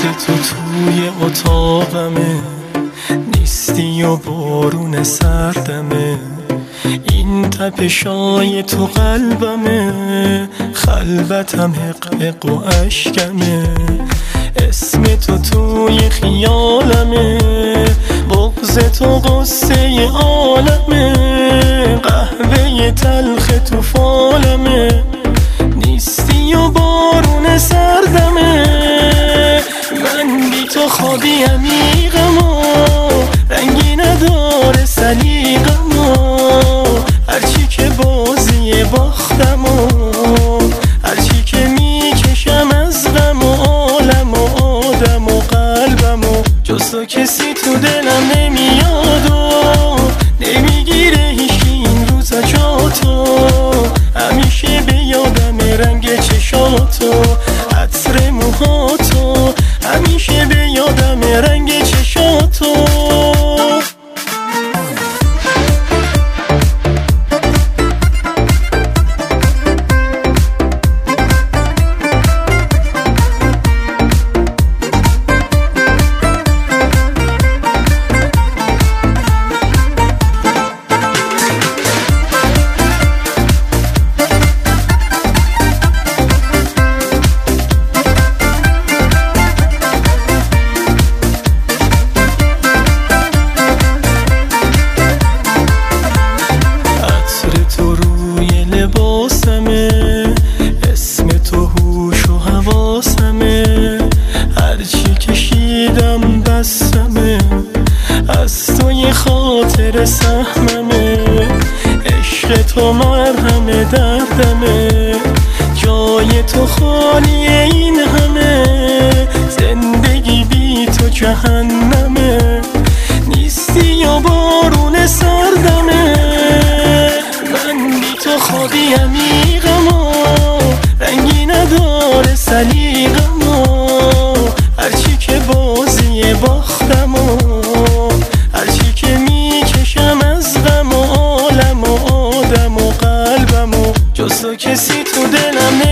تو توی اتاقمه، نیستی و بارون سردمه. این تپشای تو قلبمه، خلوتم حق و اشکمه. اسم تو توی خیالمه، بغض تو قصه عالمه. قهوه تلخ تو فالمه، نیستی و بارون سردمه. من بی تو خوابی عمیقم و رنگی نداره سلیقم و هرچی که بازی باختم و هرچی که میکشم از غم و عالم و آدم و قلبم و جز تو کسی تو دلم نمیاد و نمیگیره هیچی این روزا جاتو. همیشه به یادم رنگ چشاتو، عطر موهاتو، همیشه به یادم رنگ چشاتو. اسم تو هوش و حواسمه، هرچی کشیدم بسمه. از تو یه خاطر سهممه، عشق تو مرهم دردمه. جای تو خالی این همه، زندگی بی تو جهنمه. نیستی یا بارون سردمه، من بی تو خوابی عمیقم و رنگی نداره سلیقم و هرچی که بازی باختم و هرچی که میکشم از غم و عالم و آدم و قلبم و جز تو کسی تو دلم